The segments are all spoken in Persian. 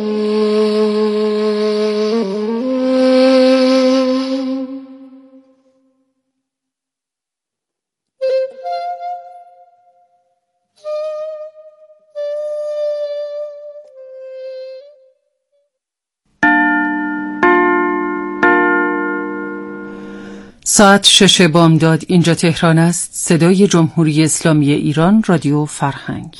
ساعت 6 بامداد. اینجا تهران است. صدای جمهوری اسلامی ایران، رادیو فرهنگ.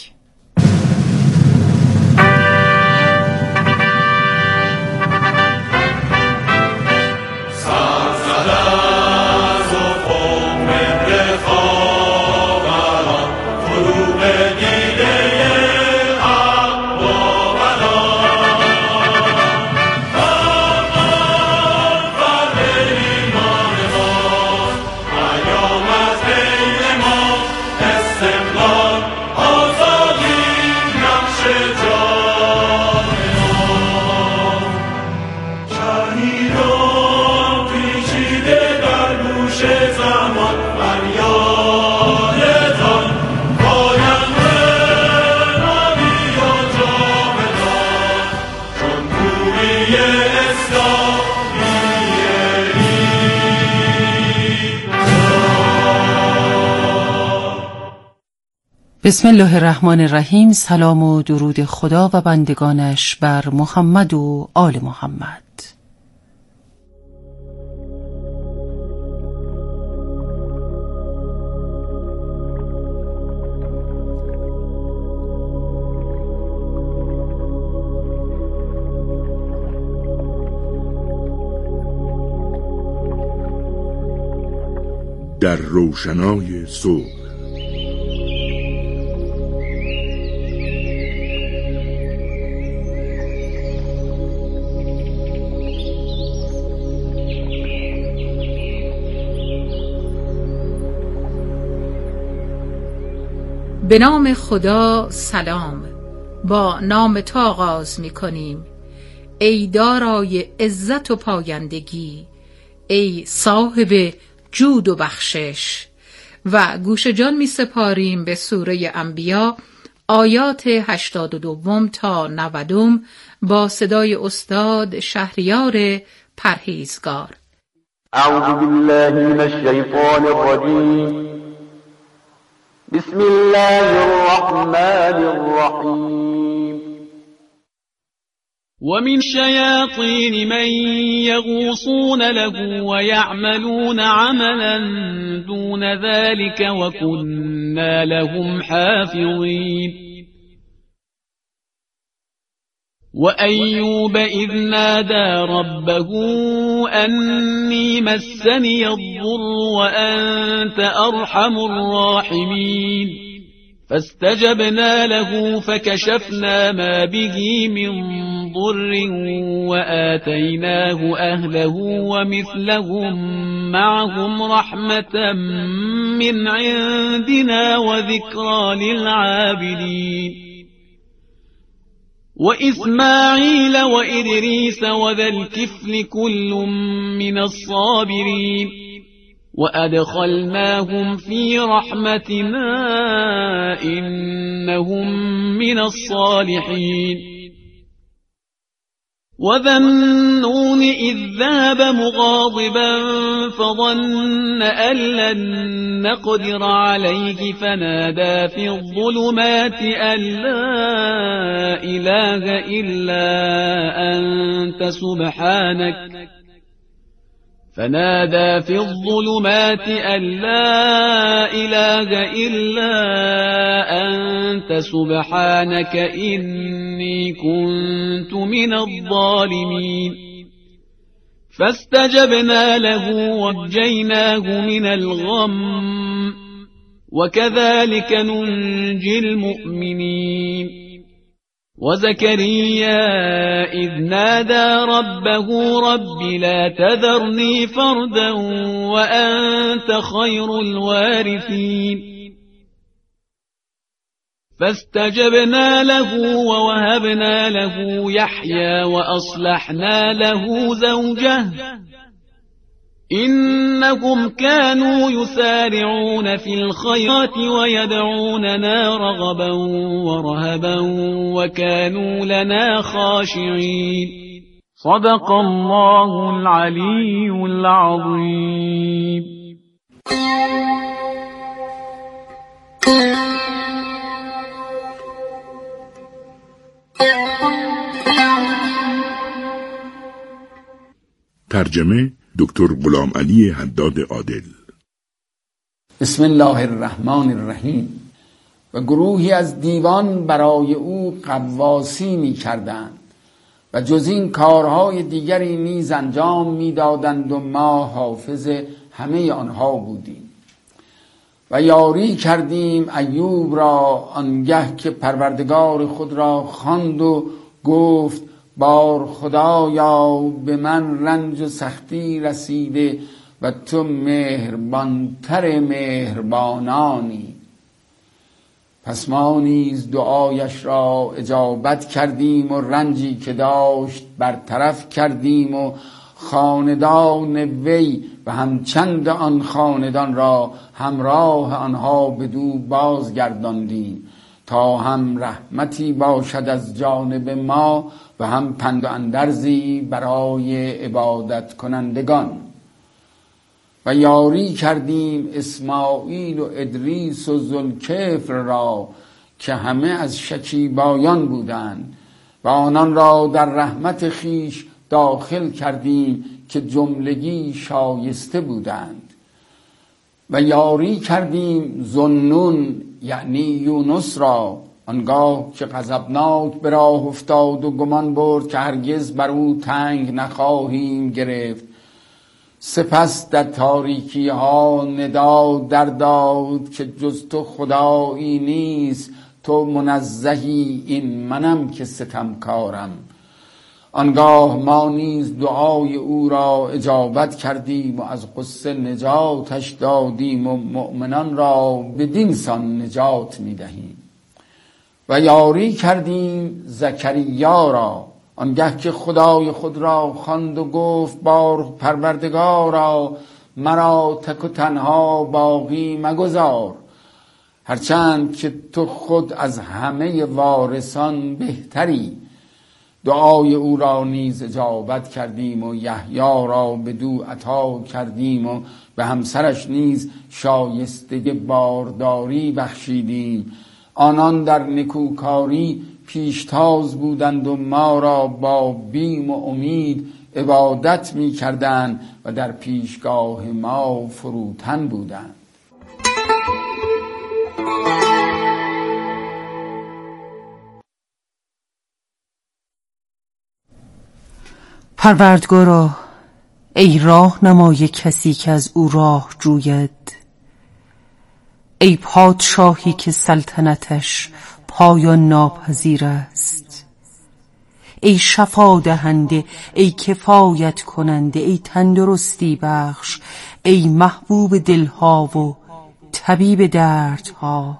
بسم الله الرحمن الرحیم. سلام و درود خدا و بندگانش بر محمد و آل محمد. در روشنای صبح. به نام خدا. سلام. با نام تو آغاز می کنیم ای دارای عزت و پایندگی، ای صاحب جود و بخشش. و گوش جان می سپاریم به سوره انبیا آیات 82 تا 90 با صدای استاد شهریار پرهیزگار. اعوذ بالله من الشیطان الرجیم. بسم الله الرحمن الرحیم. ومن الشياطين من يغوصون له ويعملون عملا دون ذلك وكنا لهم حافظين. وأيوب إذ نادى ربه أني مسني الضر وأنت أرحم الراحمين. فاستجبنا له فكشفنا ما به من ضر وآتيناه أهله ومثلهم معهم رحمة من عندنا وذكرى للعابدين. وإسماعيل وإدريس وذا الكفل كل من الصابرين. وأدخلناهم في رحمتنا إنهم من الصالحين. وذا النون إذ ذهب مغاضبا فظن أن لن نقدر عليه فنادى في الظلمات أن لا إله إلا أنت سبحانك إني كنت من الظالمين. فاستجبنا له ونجيناه من الغم وكذلك ننجي المؤمنين. وزكريا إذ نادى ربه رب لا تذرني فردا وأنت خير الوارثين. فاستجبنا له ووهبنا له يحيى وأصلحنا له زوجه إنهم كانوا يسارعون في الخيرات ويدعوننا رغبا ورهبا وكانوا لنا خاشعين. صدق الله العلي العظيم. ترجمه دکتر غلام علی حداد عادل. بسم الله الرحمن الرحیم. و گروهی از دیوان برای او قواسی می کردند و جز این کارهای دیگری نیز انجام می دادند و ما حافظ همه آنها بودیم. و یاری کردیم ایوب را آنگه که پروردگار خود را خواند و گفت بار خدایا به من رنج و سختی رسیده و تو مهربانتر مهربانانی. پس ما نیز دعایش را اجابت کردیم و رنجی که داشت برطرف کردیم و خاندان وی و همچند آن خاندان را همراه آنها بدو بازگرداندیم تا هم رحمتی باشد از جانب ما و هم پند و اندرزی برای عبادت کنندگان. و یاری کردیم اسماعیل و ادریس و ذوالکفل را که همه از شکیبایان بودند و آنان را در رحمت خیش داخل کردیم که جملگی شایسته بودند. و یاری کردیم ذوالنون یعنی یونس را آنگاه که غضبناک به راه افتاد و گمان برد که هرگز بر او تنگ نخواهیم گرفت. سپس در تاریکی ها ندا در داد که جز تو خدایی نیست، تو منزهی این منم که ستمکارم. آنگاه ما نیز دعای او را اجابت کردیم و از غصه نجاتش دادیم و مؤمنان را بدین سان نجات میدهیم. و یاری کردیم زکریا را آنگه که خدای خود را خواند و گفت بار پروردگارا مرا تک و تنها باقی مگذار، هرچند که تو خود از همه وارثان بهتری. دعای او را نیز اجابت کردیم و یحیی را بدو عطا کردیم و به همسرش نیز شایسته بارداری بخشیدیم. آنان در نکوکاری پیشتاز بودند و ما را با بیم و امید عبادت می کردند و در پیشگاه ما فروتن بودند. پروردگارا ای راهنمای کسی که از او راه جوید، ای پادشاهی که سلطنتش پایان ناپذیر است، ای شفا دهنده، ای کفایت کننده، ای تندرستی بخش، ای محبوب دلها و طبیب دردها.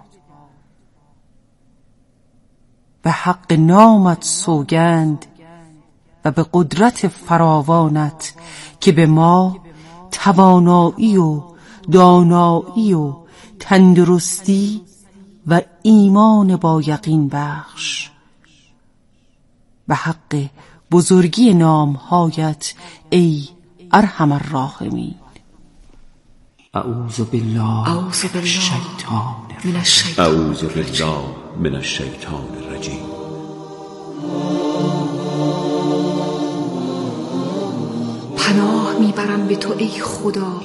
به حق نامت سوگند و به قدرت فراوانت که به ما توانایی و دانایی و تندرستی و ایمان با یقین بخش. به حق بزرگی نامهایت ای ارحم الراحمین. اعوذ بالله من الشیطان الرجیم. پناه میبرم به تو ای خدا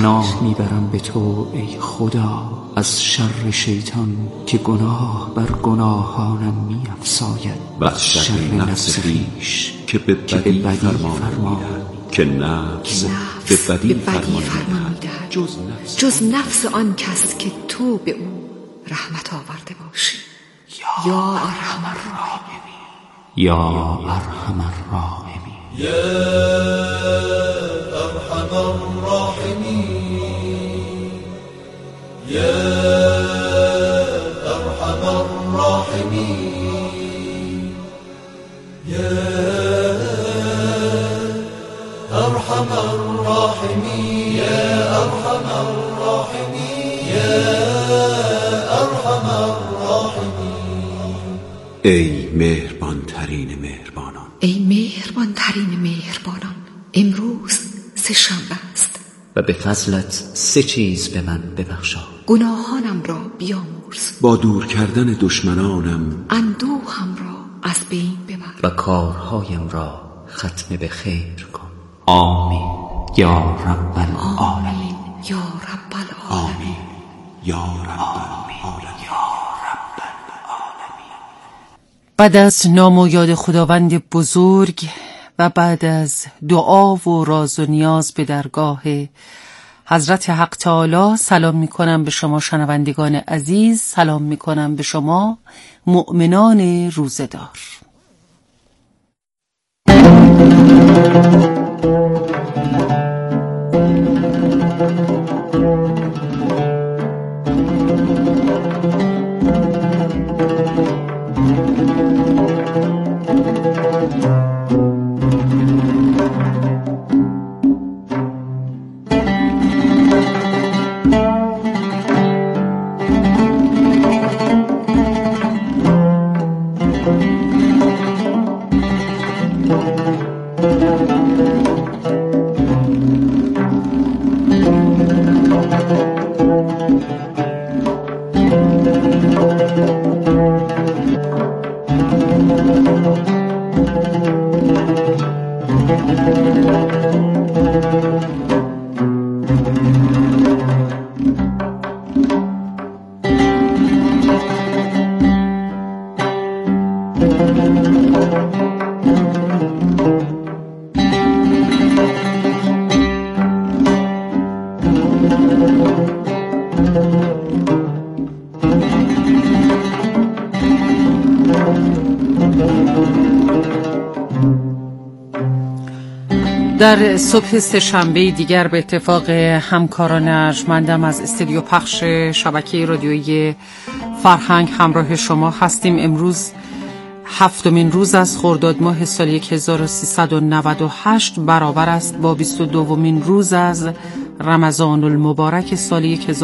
از شر شیطان که گناه بر گناهانم می‌افزاید و از شر نفس خویش که به بدی فرمان که نفس به بدی فرمان می‌دهد جز نفس آن کس که تو به او رحمت آورده باشی. یا ارحم الراحمین. یا ارحم الراحمین. يا أرحم الراحمين يا أرحم الراحمين يا أرحم الراحمين مهربانان. ای مهربان ترین مهربانان، امروز سه‌شنبه است و به فضلت 3 چیز به من ببخشا. گناهانم را بیامرز، با دور کردن دشمنانم اندوهم را از بین ببر و کارهایم را ختم به خیر کن. آمین یا رب العالمین. آمین یا رب العالمین. آمین یا رب العالمین. بعد از نام و یاد خداوند بزرگ و بعد از دعا و راز و نیاز به درگاه حضرت حق تعالی سلام می کنم به شما شنوندگان عزیز، سلام می کنم به شما مؤمنان روزه‌دار. در صبح سه‌شنبه دیگر به اتفاق همکاران ارجمندم از استودیو پخش شبکه رادیویی فرهنگ همراه شما هستیم. امروز 7مین روز از خرداد ماه سال 1398 برابر است با 22مین روز از رمضان المبارک سال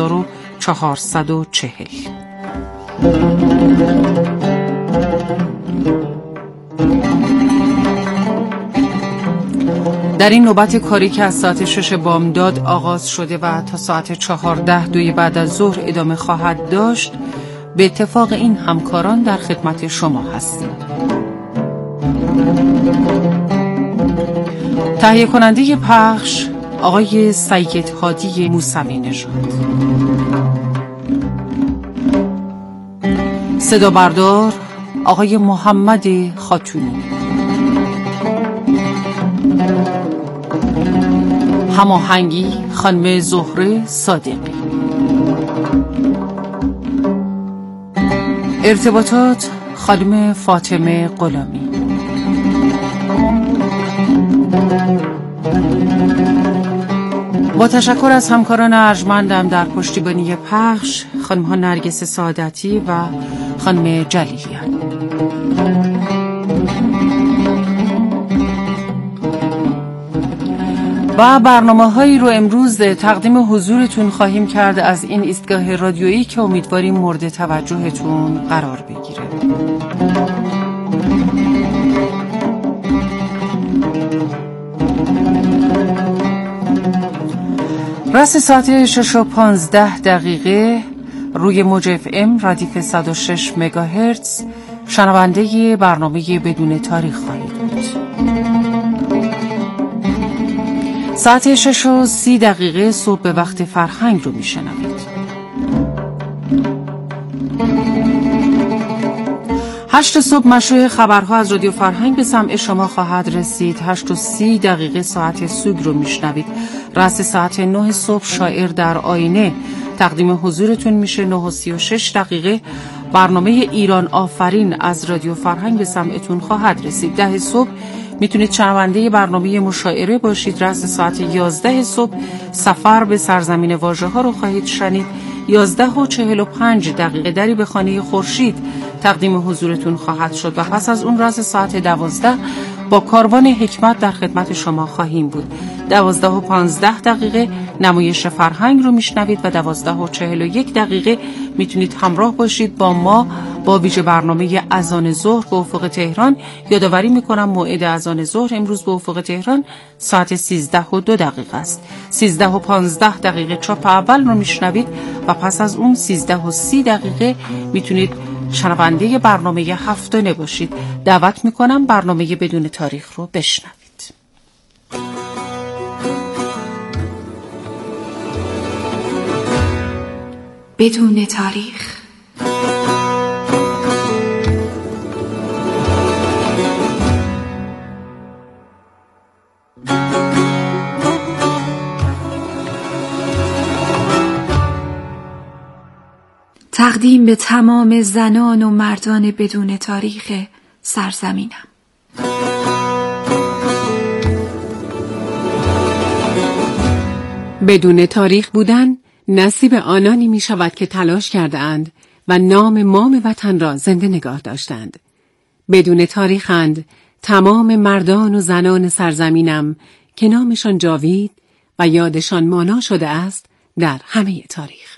1440. در این نوبت کاری که از ساعت 6 بامداد آغاز شده و تا ساعت 14 دوی بعد از ظهر ادامه خواهد داشت، به اتفاق این همکاران در خدمت شما هستیم. تهیه کننده پخش آقای سید هادی موسوی نژاد، صدا بردار آقای محمد خاتونی، هماهنگی خانم زهره صادقی، ارتباطات خانم فاطمه غلامی، با تشکر از همکاران ارجمندم در پشتیبانی پخش خانم ها نرگس سعادتی و خانم جلیلیان. و برنامه‌هایی رو امروز تقدیم حضورتون خواهیم کرد از این ایستگاه رادیویی که امیدواریم مورد توجهتون قرار بگیره. رأس ساعت 6:15 روی موج FM ردیف 106 مگاهرتز شنونده برنامه بدون تاریخ خواهید بود. ساعت 6:30 صبح به وقت فرهنگ رو میشنوید. 8 صبح مشروع خبرها از رادیو فرهنگ به سمع شما خواهد رسید. 8:30 ساعت سوگ رو میشنوید. رأس ساعت 9 صبح شاعر در آینه تقدیم حضورتون میشه. 9:36 برنامه ایران آفرین از رادیو فرهنگ به سمعتون خواهد رسید. 10 صبح میتونید شنونده برنامه مشاعره باشید. رأس ساعت 11 صبح سفر به سرزمین واژه ها رو خواهید شنید. 11:45 دری به خانه خورشید تقدیم حضورتون خواهد شد و پس از اون رأس ساعت 12 با کاروان حکمت در خدمت شما خواهیم بود. 12:15 نمایش فرهنگ رو میشنوید و 12:41 میتونید همراه باشید با ما با ویژه برنامه اذان ظهر به افق تهران. یادآوری میکنم موعد اذان ظهر امروز به افق تهران ساعت 13:02 است. 13:15 چاپ اول رو میشنوید و پس از اون 13:30 میتونید شنونده برنامه هفتانه باشید. دعوت میکنم برنامه بدون تاریخ رو بشنوید. بدون تاریخ. تقدیم به تمام زنان و مردان بدون تاریخ سرزمینم. بدون تاریخ بودن نصیب آنانی می شود که تلاش کرده اند و نام مام وطن را زنده نگاه داشتند. بدون تاریخند تمام مردان و زنان سرزمینم که نامشان جاوید و یادشان مانا شده است در همه تاریخ.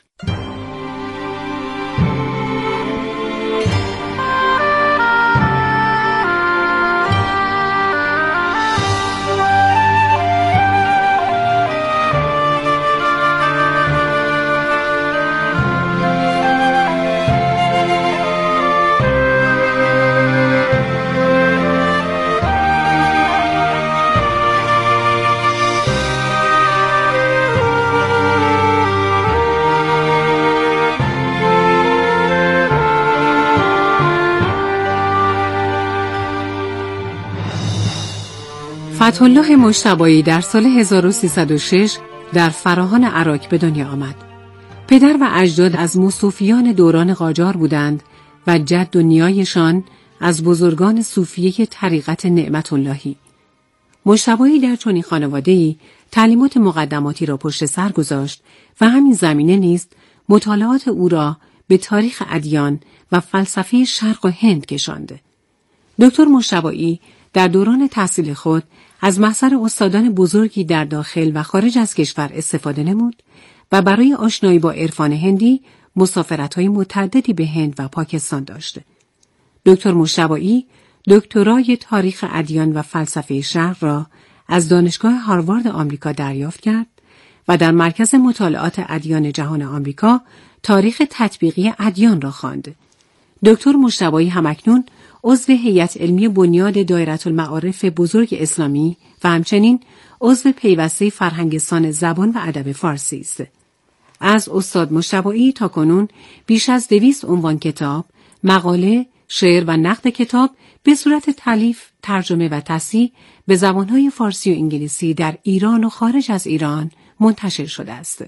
فتح‌الله مجتبی در سال 1306 در فراهان عراق به دنیا آمد. پدر و اجداد از مصوفیان دوران قاجار بودند و جد و نیایشان از بزرگان صوفیه طریقت نعمت اللهی. مجتبی در چنین خانواده‌ای تعلیمات مقدماتی را پشت سر گذاشت و همین زمینه نیز مطالعات او را به تاریخ ادیان و فلسفه شرق و هند کشاند. دکتر مجتبی در دوران تحصیل خود از محضر استادان بزرگی در داخل و خارج از کشور استفاده نمود و برای آشنایی با عرفان هندی مسافرت‌های متعددی به هند و پاکستان داشت. دکتر مجتبی دکترای تاریخ ادیان و فلسفه شرق را از دانشگاه هاروارد آمریکا دریافت کرد و در مرکز مطالعات ادیان جهان آمریکا تاریخ تطبیقی ادیان را خواند. دکتر مجتبی همکنون عضو هیئت علمی بنیاد دایره‌المعارف بزرگ اسلامی و همچنین عضو پیوسته فرهنگستان زبان و ادب فارسی است. از استاد مجتبی تاکنون بیش از 200 عنوان کتاب، مقاله، شعر و نقد کتاب به صورت تالیف، ترجمه و تصحیح به زبانهای فارسی و انگلیسی در ایران و خارج از ایران منتشر شده است.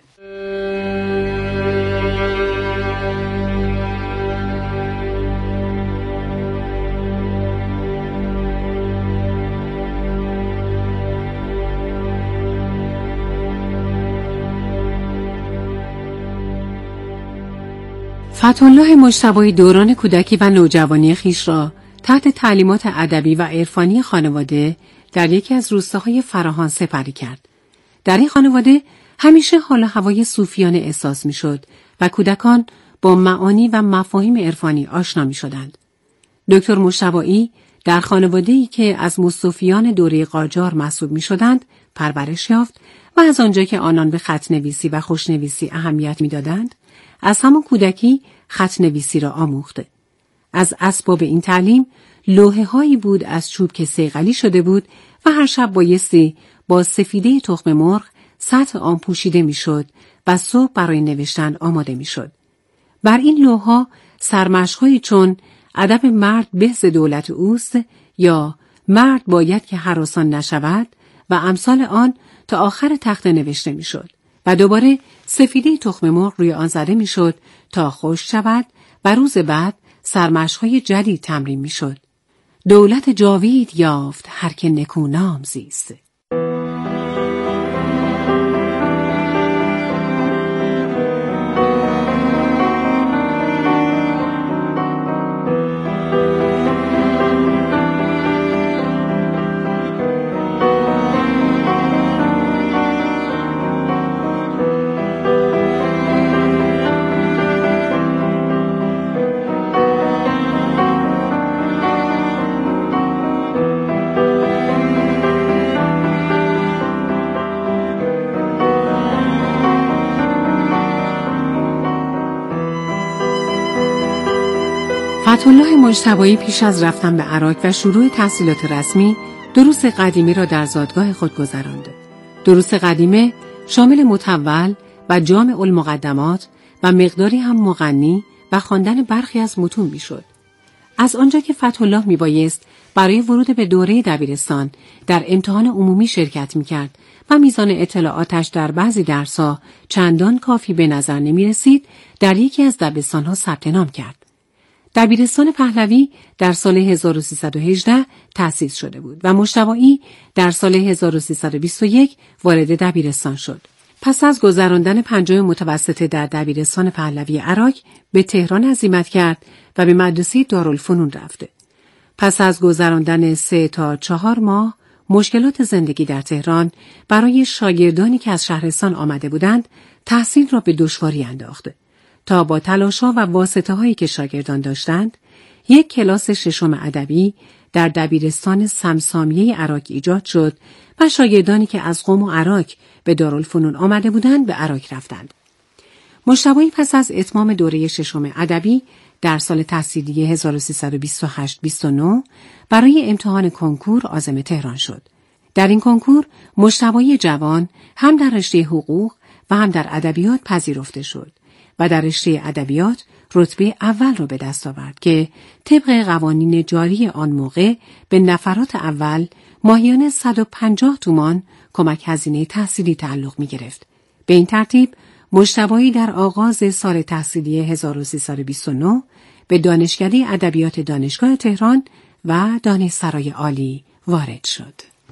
فتح‌الله مجتبی دوران کودکی و نوجوانی خیش را تحت تعلیمات ادبی و عرفانی خانواده در یکی از روستاهای فراهان سپری کرد. در این خانواده همیشه حال و هوای صوفیانه احساس می‌شد و کودکان با معانی و مفاهیم عرفانی آشنا می‌شدند. دکتر مجتبی در خانواده‌ای که از مصوفیان دوره قاجار محسوب می‌شدند پرورش یافت و از آنجا که آنان به خط‌نویسی و خوشنویسی اهمیت می‌دادند، از همان کودکی خط‌نویسی را آموخت. از اسباب این تعلیم لوحه‌هایی بود از چوب که صیقلی شده بود و هر شب بایستی با سفیده تخم مرغ سطح آن پوشیده میشد و صبح برای نوشتن آماده میشد. بر این لوح‌ها سرمشق‌هایی چون ادب مرد به ز دولت اوست یا مرد باید که هراسان نشود و امثال آن تا آخر تخته نوشته میشد و دوباره سفیده تخم مرغ روی آن زده میشد تا خشک شود و روز بعد سرمشق‌های جدید تمرین میشد. دولت جاوید یافت هر که نکونام زیست. فتح‌الله مجتبی پیش از رفتن به عراق و شروع تحصیلات رسمی دروس قدیمه را در زادگاه خود گذراند. دروس قدیمه شامل مطول و جامع المقدمات و مقداری هم مغنی و خواندن برخی از متون میشد. از آنجا که فتح‌الله میبایست برای ورود به دوره دبیرستان در امتحان عمومی شرکت میکرد و میزان اطلاعاتش در بعضی درس‌ها چندان کافی به نظر نمیرسید، در یکی از دبستان‌ها ثبت نام کرد. دبیرستان پهلوی در سال 1318 تأسیس شده بود و مجتبی در سال 1321 وارد دبیرستان شد. پس از گذراندن 5 متوسطه در دبیرستان پهلوی عراق به تهران عزیمت کرد و به مدرسه دارالفنون رفت. پس از گذراندن 3 تا 4 ماه مشکلات زندگی در تهران برای شاگردانی که از شهرستان آمده بودند تحصیل را به دشواری انداخت تا با تلاش‌ها و واسطه‌هایی که شاگردان داشتند یک کلاس 6 ادبی در دبیرستان سمسامیه عراق ایجاد شد و شاگردانی که از قم و عراق به دارالفنون آمده بودند به عراق رفتند. مجتبی پس از اتمام دوره 6 ادبی در سال تحصیلی 1328-29 برای امتحان کنکور عازم تهران شد. در این کنکور مجتبی جوان هم در رشته حقوق و هم در ادبیات پذیرفته شد و در رشته ادبیات رتبه اول را به دست آورد که طبق قوانین جاری آن موقع به نفرات اول ماهیانه 150 تومان کمک هزینه تحصیلی تعلق می گرفت. به این ترتیب مجتبی در آغاز سال تحصیلی 1329 به دانشکده ادبیات دانشگاه تهران و دانشسرای عالی وارد شد.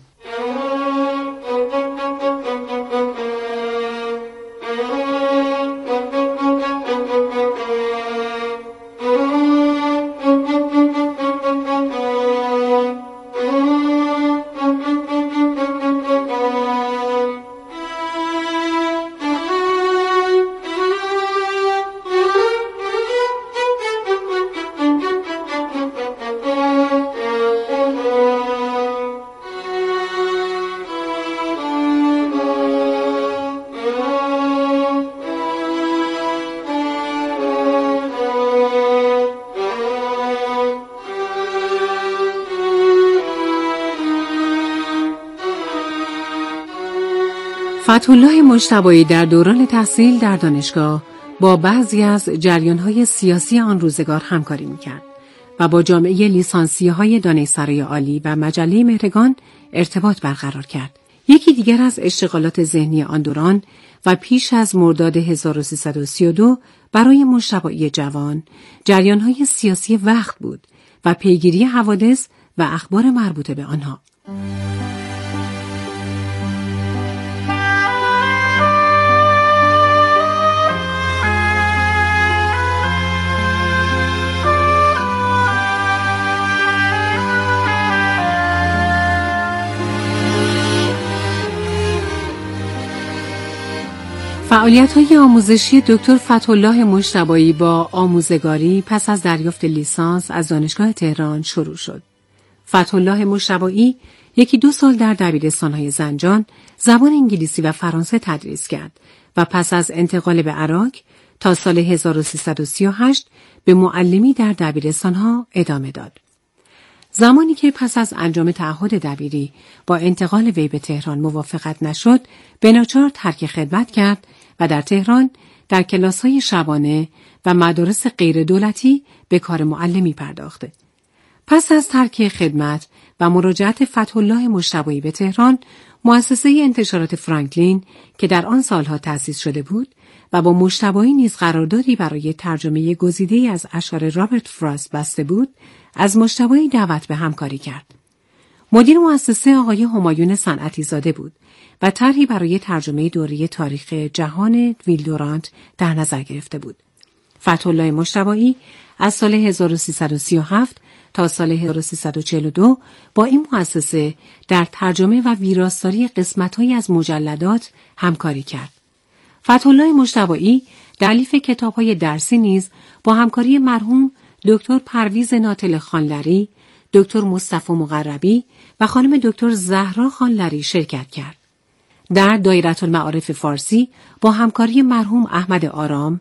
فتح‌الله مجتبی در دوران تحصیل در دانشگاه با بعضی از جریان‌های سیاسی آن روزگار همکاری می‌کرد و با جامعه لیسانسیه‌های دانشسرای عالی و مجله مهرگان ارتباط برقرار کرد. یکی دیگر از اشتغالات ذهنی آن دوران و پیش از مرداد 1332 برای مجتبی جوان جریان‌های سیاسی وقت بود و پیگیری حوادث و اخبار مربوطه به آنها. فعالیت‌های آموزشی دکتر فتح‌الله مجتبی با آموزگاری پس از دریافت لیسانس از دانشگاه تهران شروع شد. فتح‌الله مجتبی 1-2 سال در دبیرستان‌های زنجان زبان انگلیسی و فرانسه تدریس کرد و پس از انتقال به عراق تا سال 1338 به معلمی در دبیرستان‌ها ادامه داد. زمانی که پس از انجام تعهد دبیری با انتقال وی به تهران موافقت نشد، به ناچار ترک خدمت کرد و در تهران در کلاس‌های شبانه و مدارس غیر دولتی به کار معلمی پرداخت. پس از ترک خدمت و مراجعت فتح‌الله مجتبی به تهران، مؤسسه انتشارات فرانکلین که در آن سالها تأسیس شده بود و با مجتبی نیز قراردادی برای ترجمه گزیده‌ای از اشعار رابرت فراست بسته بود، از مجتبی دعوت به همکاری کرد. مدیر مؤسسه آقای همایون صنعتی زاده بود و طرحی برای ترجمه دوره تاریخ جهان ویلدورانت در نظر گرفته بود. فتح‌الله مجتبی از سال 1337 تا سال 1342 با این مؤسسه در ترجمه و ویراستاری قسمت‌هایی از مجلدات همکاری کرد. فتح‌الله مجتبی در تألیف کتاب‌های درسی نیز با همکاری مرحوم دکتر پرویز ناطل خانلری، دکتر مصطفی مقربی و خانم دکتر زهرا خانلری شرکت کرد. در دایره المعارف فارسی با همکاری مرحوم احمد آرام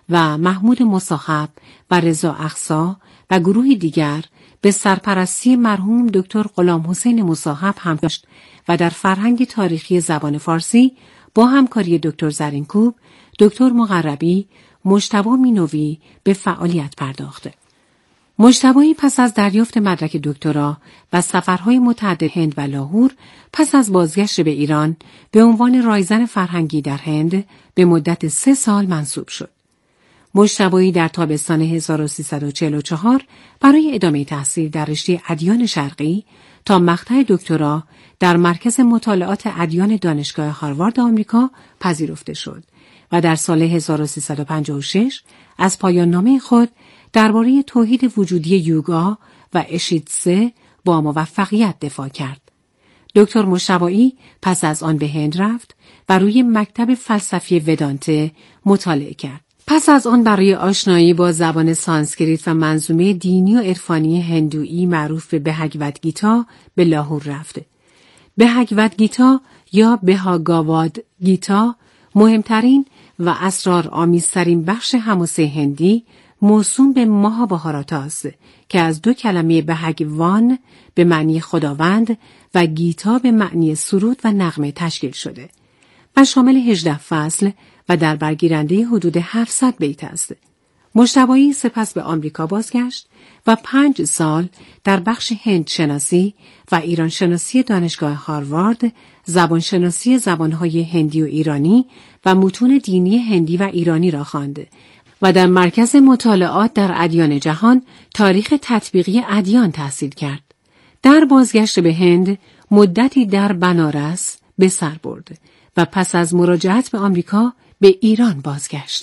و محمود مصاحب و رضا اقصی و گروه دیگر به سرپرستی مرحوم دکتر غلامحسین مصاحب هم داشت و در فرهنگ تاریخی زبان فارسی با همکاری دکتر زرینکوب، دکتر مقربی، مجتبی مینوی به فعالیت پرداخته. مجتبی پس از دریافت مدرک دکترا و سفرهای متعدد هند و لاهور، پس از بازگشت به ایران به عنوان رایزن فرهنگی در هند به مدت 3 سال منصوب شد. مجتبی در تابستان 1344 برای ادامه تحصیل در رشته ادیان شرقی تا مقطع دکترا در مرکز مطالعات ادیان دانشگاه هاروارد آمریکا پذیرفته شد و در سال 1356 از پایان نامه خود درباره توحید وجودی یوگا و اشیتسه با موفقیت دفاع کرد. دکتر مجتبی پس از آن به هند رفت و روی مکتب فلسفی ودانته مطالعه کرد. پس از آن برای آشنایی با زبان سانسکریت و منظومه دینی و عرفانی هندویی معروف به بهاگواد گیتا به لاهور رفت. بهاگواد گیتا یا بهاگاواد گیتا مهمترین و اسرارآمیزترین بخش حماسه هندی موسوم به ماهابهاراتا است که از 2 کلمه بهاگوان به معنی خداوند و گیتا به معنی سرود و نغمه تشکیل شده و شامل 18 فصل و در برگیرنده حدود 700 بیت است. مجتبی سپس به آمریکا بازگشت و 5 سال در بخش هند شناسی و ایران شناسی دانشگاه هاروارد، زبان شناسی زبانهای هندی و ایرانی و متون دینی هندی و ایرانی را خواند و در مرکز مطالعات در ادیان جهان تاریخ تطبیقی ادیان تحصیل کرد. در بازگشت به هند مدتی در بنارس به سر برد و پس از مراجعت به آمریکا به ایران بازگشت.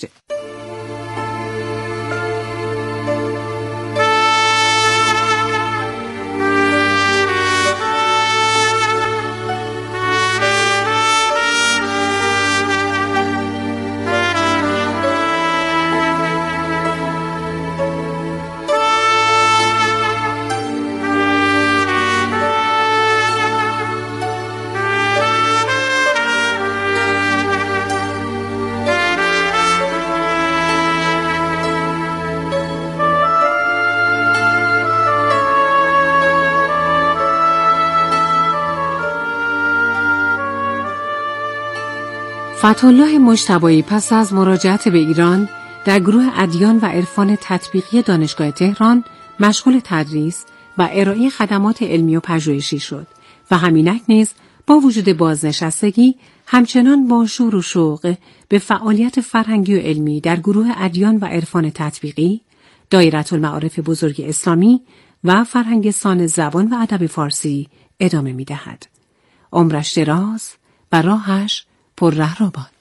فتح‌الله مجتبی پس از مراجعت به ایران در گروه ادیان و عرفان تطبیقی دانشگاه تهران مشغول تدریس و ارائه خدمات علمی و پژوهشی شد و همینک نیز با وجود بازنشستگی همچنان با شور و شوق به فعالیت فرهنگی و علمی در گروه ادیان و عرفان تطبیقی، دایره المعارف بزرگ اسلامی و فرهنگستان زبان و ادب فارسی ادامه می‌دهد. عمرش دراز و راهش پر ره رو باد.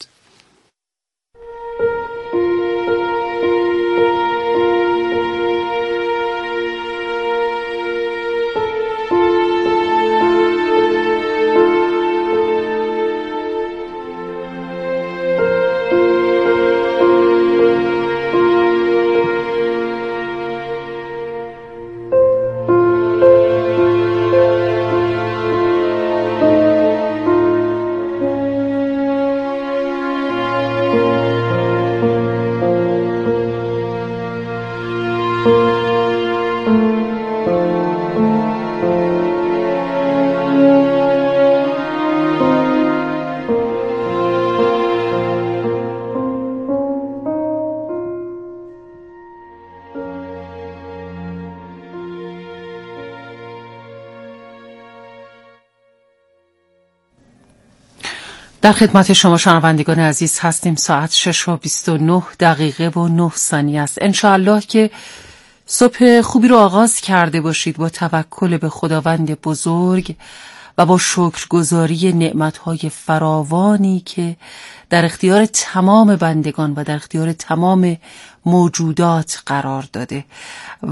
در خدمت شما شنوندگان عزیز هستیم. ساعت 6:29 است. انشاءالله که صبح خوبی رو آغاز کرده باشید با توکل به خداوند بزرگ و با شکرگزاری نعمت‌های فراوانی که در اختیار تمام بندگان و در اختیار تمام موجودات قرار داده